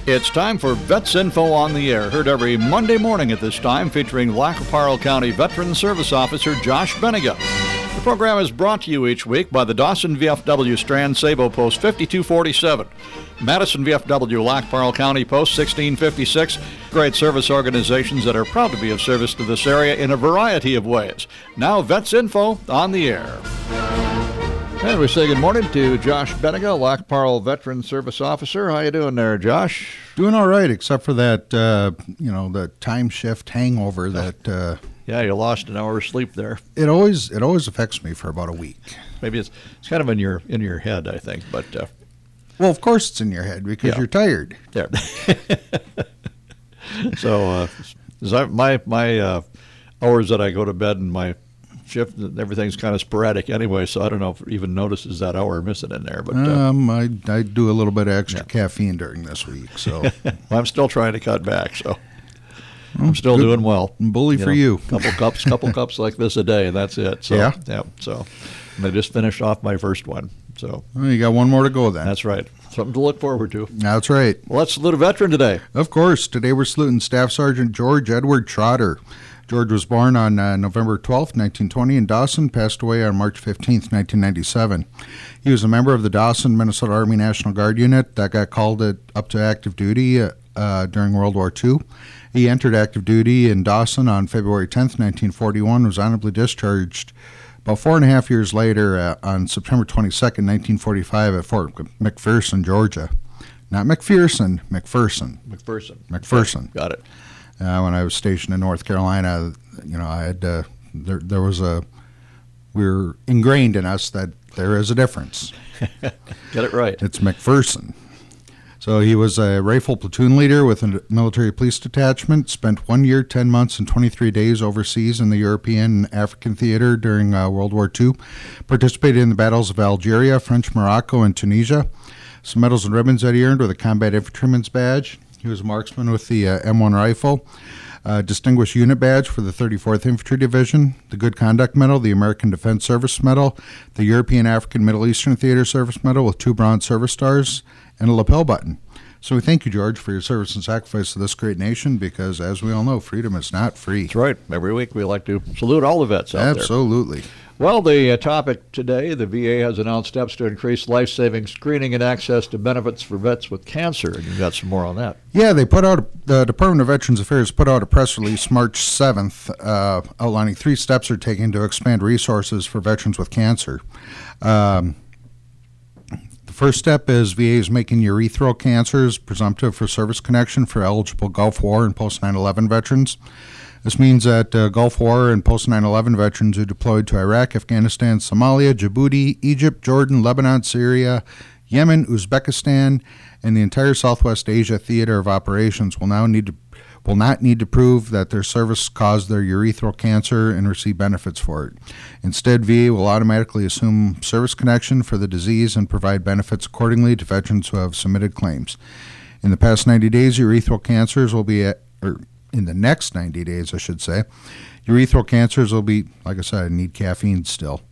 It's time for Vets Info on the Air, heard every Monday morning at this time, featuring Lac qui Parle County Veteran Service Officer Josh Benega. The program is brought to you each week by the Dawson VFW Strand Sabo Post 5247, Madison VFW Lac qui Parle County Post 1656, great service organizations that are proud to be of service to this area in a variety of ways. Now, Vets Info on the Air. And we say good morning to Josh Benega, Lac qui Parle Veteran Service Officer. How you doing there, Josh? Doing all right, except for that, the time shift hangover that... Yeah, you lost an hour's sleep there. It always affects me for about a week. Maybe it's kind of in your head, I think. But well, of course it's in your head because you're tired. There. So my hours that I go to bed and my shift, everything's kind of sporadic anyway. So I don't know if it even notices that hour missing in there. But I do a little bit of extra caffeine during this week. So well, I'm still trying to cut back. So. I'm still doing well. Bully for you. Couple cups like this a day, and that's it. So, yeah. So I just finished off my first one. So well, you got one more to go then. That's right. Something to look forward to. That's right. Well, let's salute a veteran today. Of course. Today we're saluting Staff Sergeant George Edward Trotter. George was born on November 12th, 1920 in Dawson, passed away on March 15th, 1997. He was a member of the Dawson, Minnesota Army National Guard unit that got called up to active duty during World War II. He entered active duty in Dawson on February 10th, 1941, was honorably discharged about 4.5 years later on September 22nd, 1945 at Fort McPherson, Georgia. Not McPherson, McPherson. McPherson. Okay. Got it. When I was stationed in North Carolina, I had we were ingrained in us that there is a difference. Get it right. It's McPherson. So he was a rifle platoon leader with a military police detachment, spent 1 year, 10 months, and 23 days overseas in the European and African theater during World War II, participated in the battles of Algeria, French Morocco, and Tunisia. Some medals and ribbons that he earned were the Combat Infantryman's Badge. He was a marksman with the M1 rifle, Distinguished Unit Badge for the 34th Infantry Division, the Good Conduct Medal, the American Defense Service Medal, the European African Middle Eastern Theater Service Medal with 2 Bronze Service Stars, and a lapel button. So we thank you, George, for your service and sacrifice to this great nation because, as we all know, freedom is not free. That's right. Every week we like to salute all the vets out there. Absolutely. Well, the topic today, the VA has announced steps to increase life-saving screening and access to benefits for vets with cancer, and you've got some more on that. Yeah, the Department of Veterans Affairs put out a press release March 7th outlining 3 steps are taken to expand resources for veterans with cancer. The first step is VA is making urethral cancers presumptive for service connection for eligible Gulf War and post 9/11 veterans. This means that Gulf War and post 9/11 veterans who deployed to Iraq, Afghanistan, Somalia, Djibouti, Egypt, Jordan, Lebanon, Syria, Yemen, Uzbekistan, and the entire Southwest Asia theater of operations will not need to prove that their service caused their urethral cancer and receive benefits for it. Instead, VA will automatically assume service connection for the disease and provide benefits accordingly to veterans who have submitted claims. In the past 90 days, urethral cancers will be in the next 90 days, I should say, urethral cancers will be, like I said, I need caffeine still,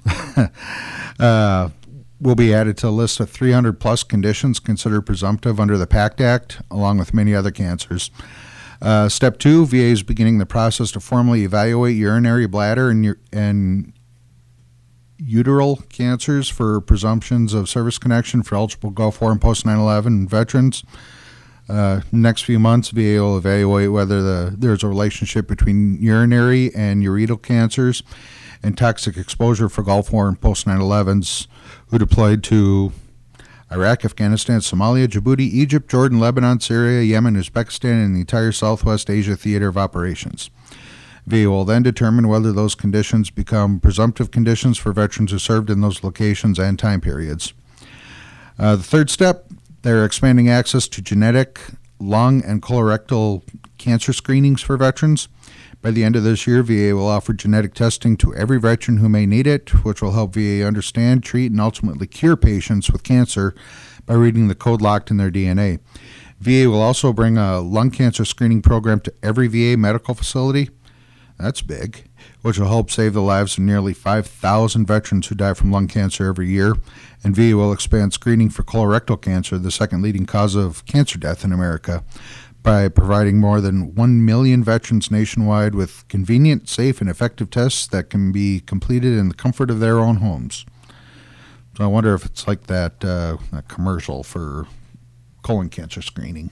will be added to a list of 300-plus conditions considered presumptive under the PACT Act, along with many other cancers. Step 2, VA is beginning the process to formally evaluate urinary bladder and uteral cancers for presumptions of service connection for eligible Gulf War and post 9/11 veterans. Next few months, VA will evaluate whether there's a relationship between urinary and ureteral cancers and toxic exposure for Gulf War and post 9/11s who deployed to Iraq, Afghanistan, Somalia, Djibouti, Egypt, Jordan, Lebanon, Syria, Yemen, Uzbekistan, and the entire Southwest Asia theater of operations. VA will then determine whether those conditions become presumptive conditions for veterans who served in those locations and time periods. The third step, they're expanding access to genetic, lung, and colorectal cancer screenings for veterans. By the end of this year, VA will offer genetic testing to every veteran who may need it, which will help VA understand, treat, and ultimately cure patients with cancer by reading the code locked in their DNA. VA will also bring a lung cancer screening program to every VA medical facility. That's big, which will help save the lives of nearly 5,000 veterans who die from lung cancer every year. And VA will expand screening for colorectal cancer, the second leading cause of cancer death in America, by providing more than 1 million veterans nationwide with convenient, safe, and effective tests that can be completed in the comfort of their own homes. So I wonder if it's like that commercial for colon cancer screening.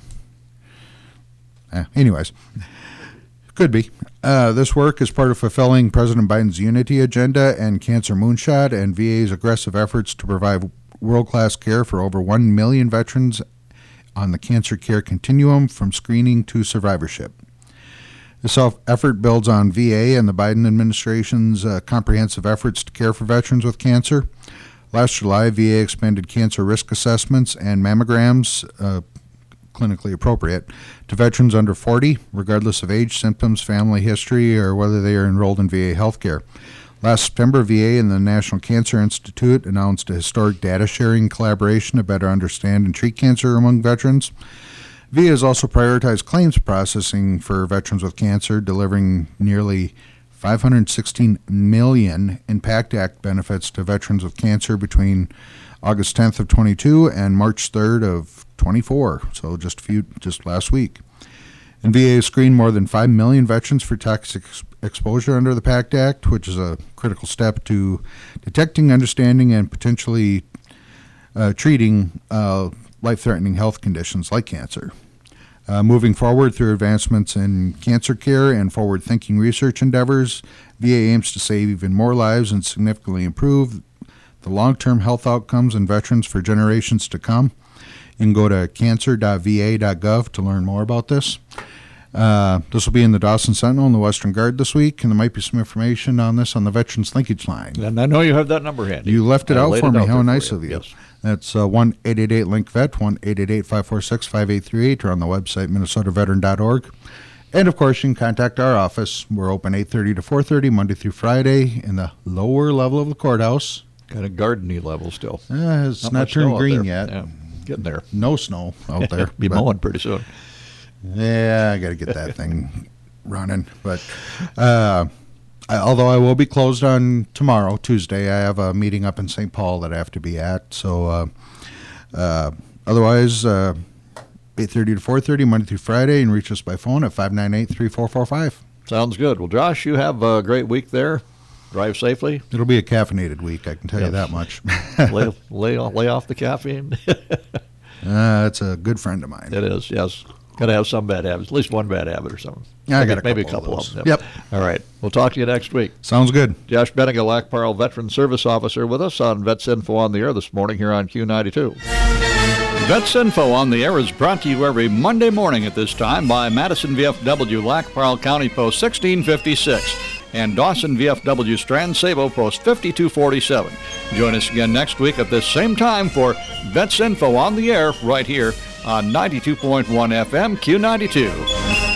Anyways, could be. This work is part of fulfilling President Biden's unity agenda and cancer moonshot and VA's aggressive efforts to provide world-class care for over 1 million veterans on the cancer care continuum from screening to survivorship. This effort builds on VA and the Biden administration's comprehensive efforts to care for veterans with cancer. Last July, VA expanded cancer risk assessments and mammograms, clinically appropriate, to veterans under 40, regardless of age, symptoms, family history, or whether they are enrolled in VA healthcare. Last September, VA and the National Cancer Institute announced a historic data sharing collaboration to better understand and treat cancer among veterans. VA has also prioritized claims processing for veterans with cancer, delivering nearly $516 million in PACT Act benefits to veterans with cancer between August 10th of 22 and March 3rd of 24, so just last week. And VA screened more than 5 million veterans for toxic exposure under the PACT Act, which is a critical step to detecting, understanding, and potentially treating life-threatening health conditions like cancer. Moving forward through advancements in cancer care and forward-thinking research endeavors, VA aims to save even more lives and significantly improve the long-term health outcomes in veterans for generations to come. You can go to cancer.va.gov to learn more about this. This will be in the Dawson Sentinel and the Western Guard this week, and there might be some information on this on the Veterans Linkage Line. And I know you have that number handy. You left it out for me. How nice you. of you. Yes. That's 1-888-LINK-VET, 1-888-546-5838, or on the website, minnesotaveteran.org. And, of course, you can contact our office. We're open 8:30 to 4:30, Monday through Friday, in the lower level of the courthouse. Kind of garden-y level still. It's not turned green yet. Yeah, getting there. No snow out there. Be mowing pretty soon. Yeah, I got to get that thing running. But although I will be closed on tomorrow, Tuesday, I have a meeting up in St. Paul that I have to be at. So otherwise, 8:30 to 4:30, Monday through Friday, and reach us by phone at 598-3445. Sounds good. Well, Josh, you have a great week there. Drive safely. It'll be a caffeinated week, I can tell you that much. lay off the caffeine. It's a good friend of mine. It is, yes. Got to have some bad habits, at least one bad habit or something. Yeah, maybe a couple of them. Yep. All right. We'll talk to you next week. Sounds good. Josh Benega, Lac Parle Veteran Service Officer, with us on Vets Info on the Air this morning here on Q92. Vets Info on the Air is brought to you every Monday morning at this time by Madison VFW, Lac Parle County Post 1656. And Dawson VFW Strand Sabo Post 5247. Join us again next week at this same time for Vets Info on the Air right here on 92.1 FM Q92.